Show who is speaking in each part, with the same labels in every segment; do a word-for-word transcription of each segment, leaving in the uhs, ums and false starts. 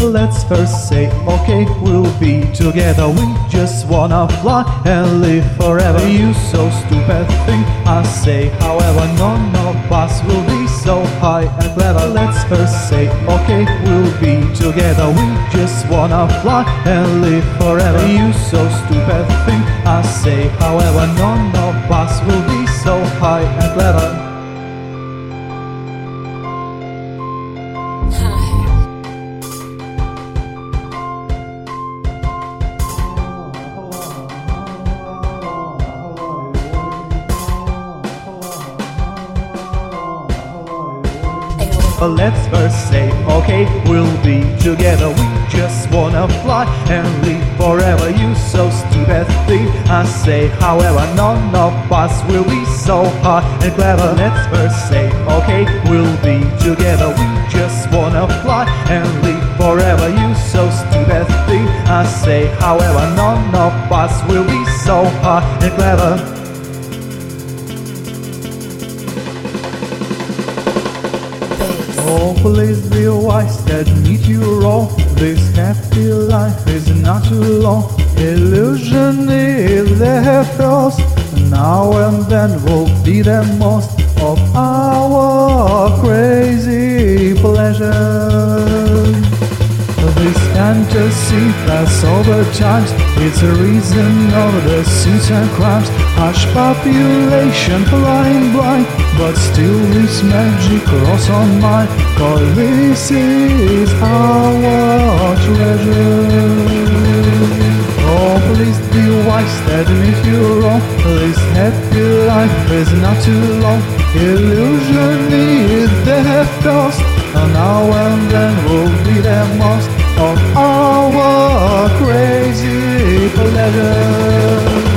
Speaker 1: Let's first say, okay, we'll be together. We just wanna fly and live forever. You so stupid thing, I say. However, none of us will be so high and clever. Let's first say, okay, we'll be together. We just wanna fly and live forever. You so stupid thing, I say. However, none of us will be so high and clever. But let's first say, okay, we'll be together. We just wanna fly and live forever. You so stupid thing, I say. However, none of us will be so hard and clever. Let's first say, okay, we'll be together. We just wanna fly and live forever. You so stupid thing, I say. However, none of us will be so hard and clever. Oh, please be wise, admit you're wrong. This happy life is not too long. Illusion is there first. Now and then will be the most of our crazy pleasure. This fantasy fast over times. It's a reason of the sins and crimes. Hush population flying blind, but still this magic cross on mine. Cause this is our treasure. Oh, please be wise, admit you're wrong. This happy life is not too long. Illusion is the first, and now and then will be the most of our crazy pleasure.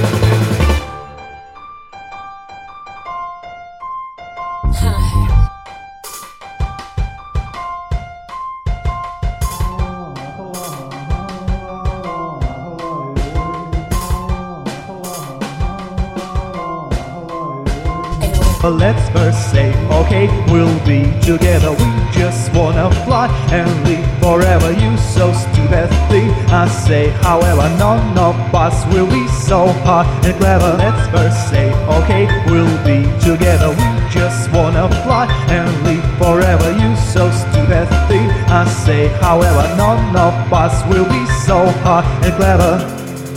Speaker 1: But let's first say, okay, we'll be together. We just wanna fly and live forever. You so stupid thing, I say. However, none of us will be so hard and clever. Let's first say, okay, we'll be together. We just wanna fly and live forever. You so stupid thing, I say. However, none of us will be so hard and clever.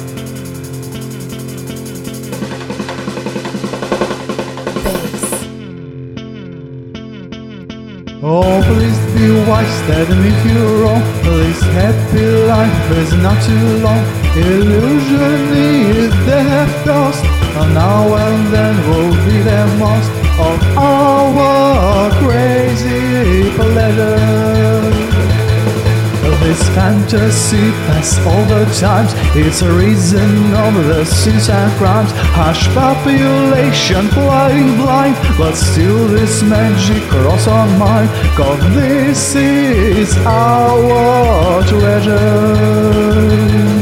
Speaker 1: Oh, please be wise, admit you're wrong. This happy life is not too long. Illusion is the first, and now and then will be the most of our crazy pleasure. This fantasy past all the times. It's a reason of the sins and crimes. Hush population flying blind, but still this magic cross on mine. Cause this is our treasure.